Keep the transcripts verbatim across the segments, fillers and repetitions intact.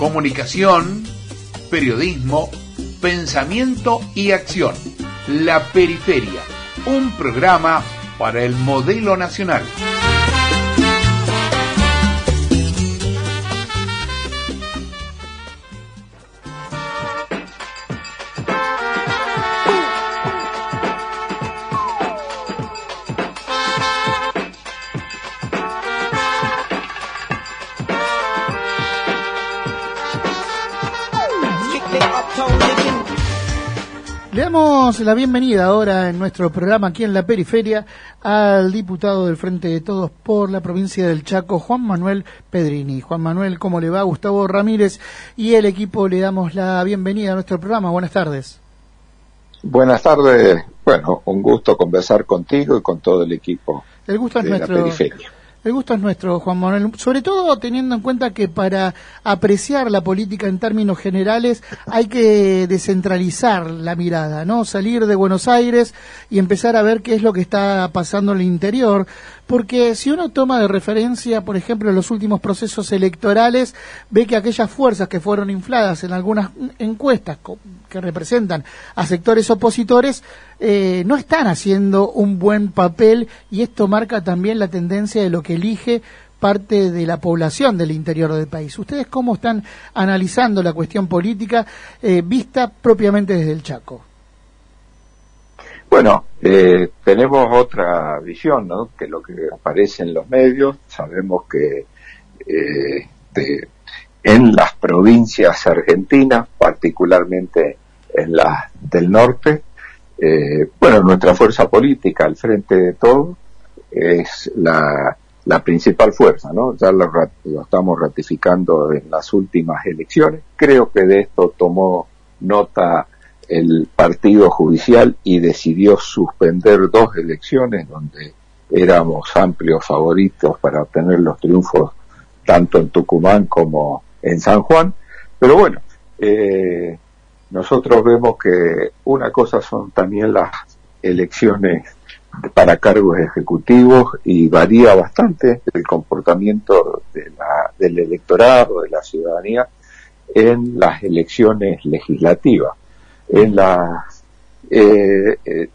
Comunicación, periodismo, pensamiento y acción. La Periferia, un programa para el modelo nacional. Le damos la bienvenida ahora en nuestro programa aquí en La Periferia al diputado del Frente de Todos por la provincia del Chaco, Juan Manuel Pedrini. Juan Manuel, ¿cómo le va? Gustavo Ramírez y el equipo le damos la bienvenida a nuestro programa. Buenas tardes. Buenas tardes. Bueno, un gusto conversar contigo y con todo el equipo el gusto es de nuestro. La Periferia. El gusto es nuestro, Juan Manuel, sobre todo teniendo en cuenta que para apreciar la política en términos generales hay que descentralizar la mirada, ¿no? Salir de Buenos Aires y empezar a ver qué es lo que está pasando en el interior, porque si uno toma de referencia, por ejemplo, los últimos procesos electorales, ve que aquellas fuerzas que fueron infladas en algunas encuestas que representan a sectores opositores eh, no están haciendo un buen papel, y esto marca también la tendencia de lo que elige parte de la población del interior del país. ¿Ustedes cómo están analizando la cuestión política eh, vista propiamente desde el Chaco? Bueno, eh, tenemos otra visión, ¿no?, que lo que aparece en los medios. Sabemos que eh, de, en las provincias argentinas, particularmente en las del norte, eh, bueno, nuestra fuerza política, al Frente de Todos, es la, la principal fuerza, ¿no? Ya lo, lo estamos ratificando en las últimas elecciones. Creo que de esto tomó nota el partido judicial y decidió suspender dos elecciones donde éramos amplios favoritos para obtener los triunfos tanto en Tucumán como en San Juan. Pero bueno, eh, nosotros vemos que una cosa son también las elecciones para cargos ejecutivos, y varía bastante el comportamiento de la, del electorado, de la ciudadanía, en las elecciones legislativas. En las eh,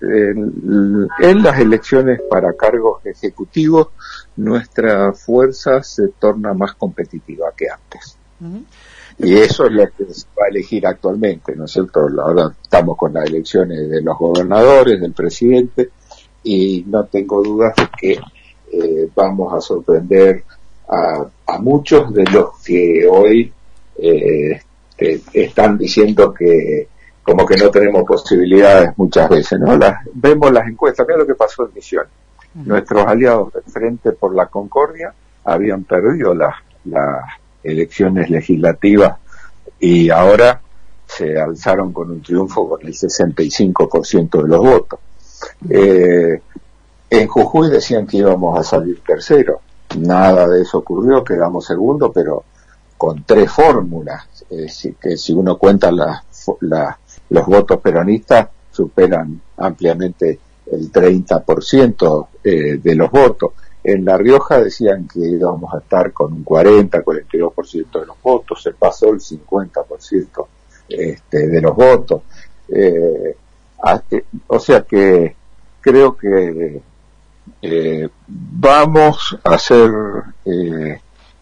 en, en las elecciones para cargos ejecutivos, nuestra fuerza se torna más competitiva que antes. Uh-huh. Y eso es lo que se va a elegir actualmente, ¿no es cierto? Ahora estamos con las elecciones de los gobernadores, del presidente, y no tengo dudas de que eh, vamos a sorprender a, a muchos de los que hoy eh, te, están diciendo que como que no tenemos posibilidades muchas veces, ¿no? Las, vemos las encuestas. Mira lo que pasó en Misiones. Uh-huh. Nuestros aliados del Frente por la Concordia habían perdido las las elecciones legislativas y ahora se alzaron con un triunfo con el sesenta y cinco por ciento de los votos. Eh, en Jujuy decían que íbamos a salir tercero. Nada de eso ocurrió, quedamos segundo, pero con tres fórmulas. Eh, si, que si uno cuenta las la, los votos peronistas, superan ampliamente el treinta por ciento eh, de los votos. En La Rioja decían que íbamos a estar con un cuarenta, cuarenta y dos por ciento de los votos, se pasó el cincuenta por ciento este, de los votos. Eh, a, eh, o sea que creo que eh, vamos a hacer eh,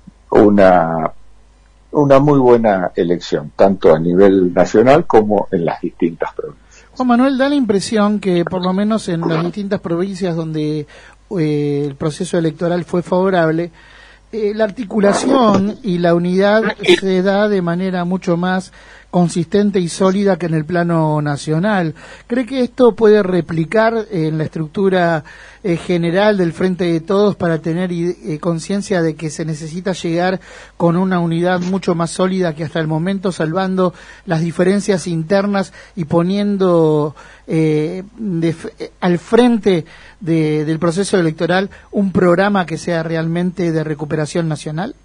una una muy buena elección, tanto a nivel nacional como en las distintas provincias. Juan Manuel, da la impresión que por lo menos en las distintas provincias donde eh, el proceso electoral fue favorable, eh, la articulación y la unidad se da de manera mucho más consistente y sólida que en el plano nacional. ¿Cree que esto puede replicar en la estructura eh, general del Frente de Todos para tener eh, conciencia de que se necesita llegar con una unidad mucho más sólida que hasta el momento, salvando las diferencias internas y poniendo eh, de, al frente de, del proceso electoral un programa que sea realmente de recuperación nacional?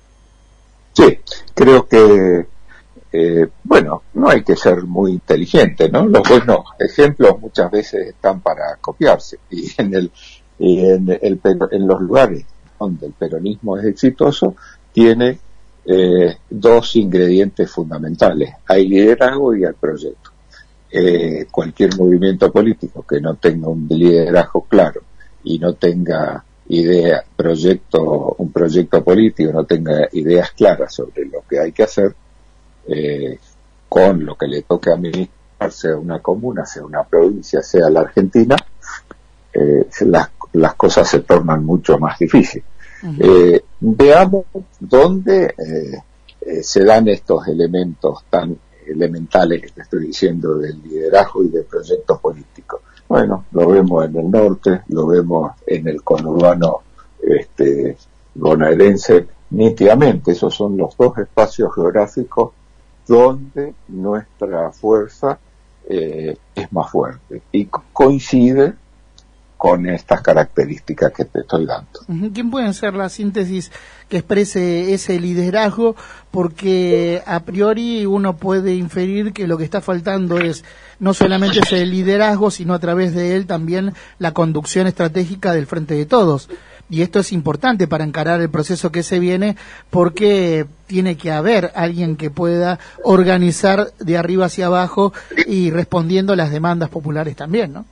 Sí, creo que Eh, bueno, no hay que ser muy inteligente, ¿no? Los buenos ejemplos muchas veces están para copiarse, y en el y en el en los lugares donde el peronismo es exitoso tiene eh, dos ingredientes fundamentales: hay liderazgo y hay proyecto. Eh, cualquier movimiento político que no tenga un liderazgo claro y no tenga idea, proyecto, un proyecto político, no tenga ideas claras sobre lo que hay que hacer, eh, con lo que le toque administrar, sea una comuna, sea una provincia, sea la Argentina, eh, las, las cosas se tornan mucho más difíciles. Uh-huh. Eh, veamos dónde eh, eh, se dan estos elementos tan elementales que te estoy diciendo del liderazgo y del proyecto político. Bueno, lo vemos en el norte, lo vemos en el conurbano este, bonaerense nítidamente. Esos son los dos espacios geográficos donde nuestra fuerza eh, es más fuerte y co- coincide con estas características que te estoy dando. ¿Quién puede ser la síntesis que exprese ese liderazgo? Porque a priori uno puede inferir que lo que está faltando es no solamente ese liderazgo, sino a través de él también la conducción estratégica del Frente de Todos. Y esto es importante para encarar el proceso que se viene, porque tiene que haber alguien que pueda organizar de arriba hacia abajo y respondiendo a las demandas populares también, ¿no?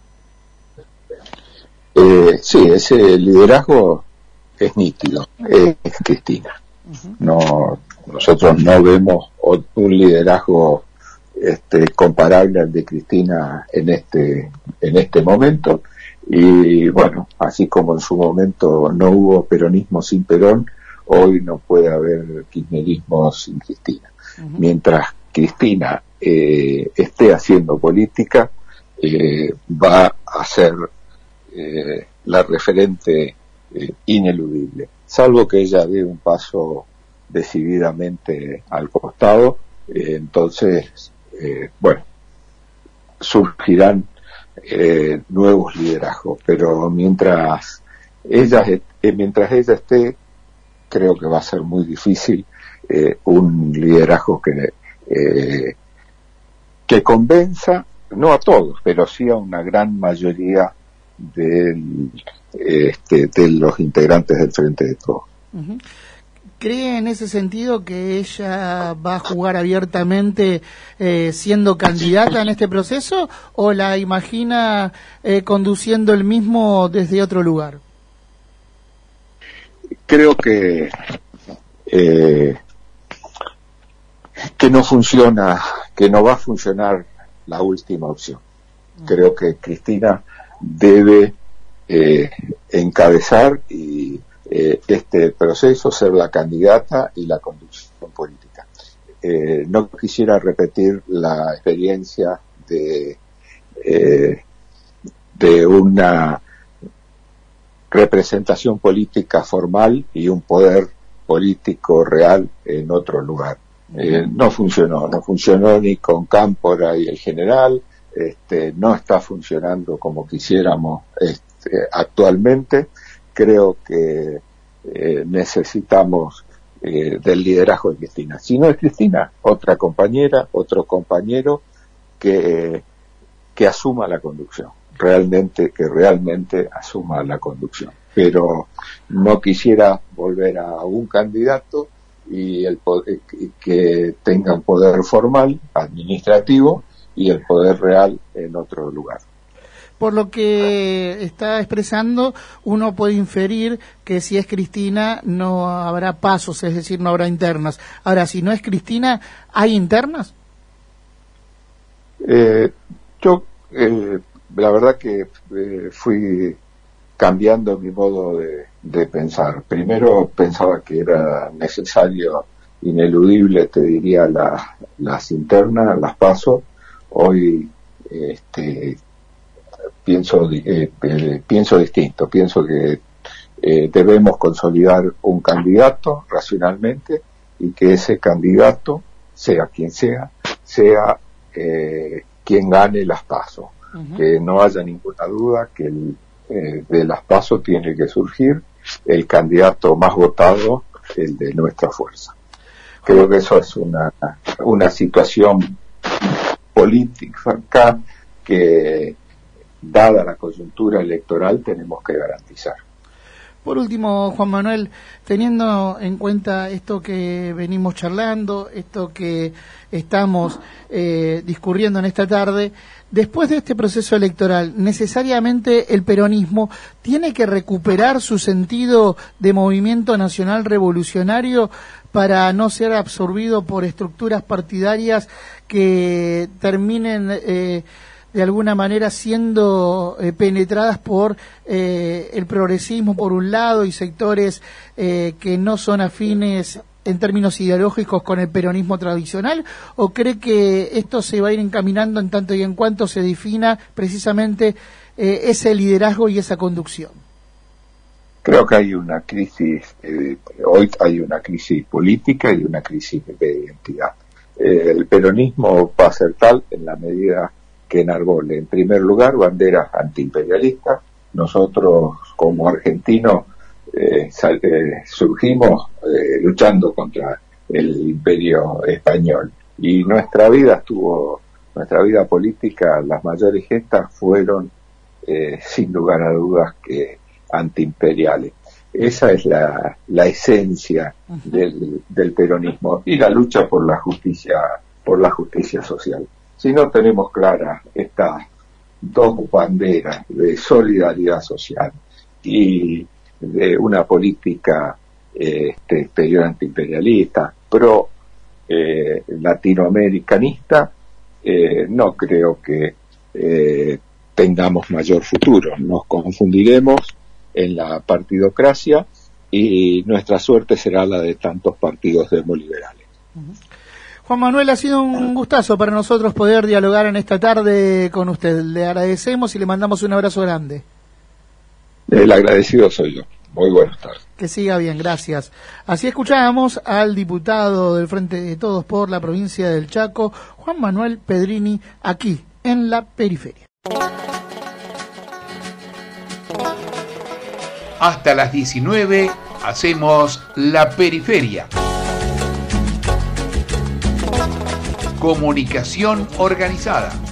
Eh, sí, ese liderazgo es nítido, es Cristina. Uh-huh. No, nosotros no vemos un liderazgo este, comparable al de Cristina en este en este momento. Y bueno, así como en su momento no hubo peronismo sin Perón, hoy no puede haber kirchnerismo sin Cristina. Uh-huh. Mientras Cristina eh, esté haciendo política, eh, va a ser Eh, la referente eh, ineludible, salvo que ella dé un paso decididamente al costado, eh, entonces eh, bueno, surgirán eh, nuevos liderazgos, pero mientras ella eh, mientras ella esté, creo que va a ser muy difícil eh, un liderazgo que eh, que convenza, no a todos, pero sí a una gran mayoría de, este, de los integrantes del Frente de Todos. Uh-huh. ¿Cree en ese sentido que ella va a jugar abiertamente eh, siendo candidata en este proceso, o la imagina eh, conduciendo el mismo desde otro lugar? Creo que eh, que no funciona, que no va a funcionar la última opción. Uh-huh. Creo que Cristina debe eh, encabezar y eh, este proceso, ser la candidata y la conducción política. Eh, no quisiera repetir la experiencia de eh, de una representación política formal y un poder político real en otro lugar. Eh, no funcionó, no funcionó ni con Cámpora y el general. Este, no está funcionando como quisiéramos este, actualmente. Creo que eh, necesitamos eh, del liderazgo de Cristina. Si no es Cristina, otra compañera, otro compañero que, que asuma la conducción, realmente, que realmente asuma la conducción. Pero no quisiera volver a un candidato y el poder, que tenga un poder formal, administrativo, y el poder real en otro lugar. Por lo que está expresando, uno puede inferir que si es Cristina no habrá pasos, es decir, no habrá internas. Ahora, si no es Cristina, ¿hay internas? Eh, yo, eh, la verdad que eh, fui cambiando mi modo de, de pensar. Primero pensaba que era necesario, ineludible, te diría, la, las internas, las pasos. Hoy este, pienso eh, eh, pienso distinto, pienso que eh, debemos consolidar un candidato racionalmente y que ese candidato, sea quien sea, sea eh, quien gane las PASO. Uh-huh. Que no haya ninguna duda que el, eh, de las PASO tiene que surgir el candidato más votado, el de nuestra fuerza. Creo que eso es una, una situación política que, dada la coyuntura electoral, tenemos que garantizar. Por último, Juan Manuel, teniendo en cuenta esto que venimos charlando, esto que estamos eh, discurriendo en esta tarde, después de este proceso electoral, ¿necesariamente el peronismo tiene que recuperar su sentido de movimiento nacional revolucionario para no ser absorbido por estructuras partidarias que terminen eh, de alguna manera siendo eh, penetradas por eh, el progresismo por un lado y sectores eh, que no son afines en términos ideológicos con el peronismo tradicional, o cree que esto se va a ir encaminando en tanto y en cuanto se defina precisamente eh, ese liderazgo y esa conducción? Creo que hay una crisis, eh, hoy hay una crisis política y una crisis de identidad. Eh, el peronismo va a ser tal en la medida que enarbole, en primer lugar, banderas antiimperialistas. Nosotros, como argentinos, eh, sal, eh, surgimos eh, luchando contra el imperio español. Y nuestra vida estuvo, nuestra vida política, las mayores gestas fueron, eh, sin lugar a dudas, que antiimperiales. Esa es la, la esencia del, del peronismo y la lucha por la justicia, por la justicia social. Si no tenemos claras estas dos banderas de solidaridad social y de una política eh, este, exterior antiimperialista, pro eh, latinoamericanista, eh, no creo que eh, tengamos mayor futuro. Nos confundiremos en la partidocracia y nuestra suerte será la de tantos partidos demoliberales. Uh-huh. Juan Manuel, ha sido un gustazo para nosotros poder dialogar en esta tarde con usted. Le agradecemos y le mandamos un abrazo grande. El agradecido soy yo. Muy buenas tardes. Que siga bien, gracias. Así escuchábamos al diputado del Frente de Todos por la provincia del Chaco, Juan Manuel Pedrini, aquí en La Periferia. Hasta las diecinueve hacemos La Periferia. Comunicación organizada.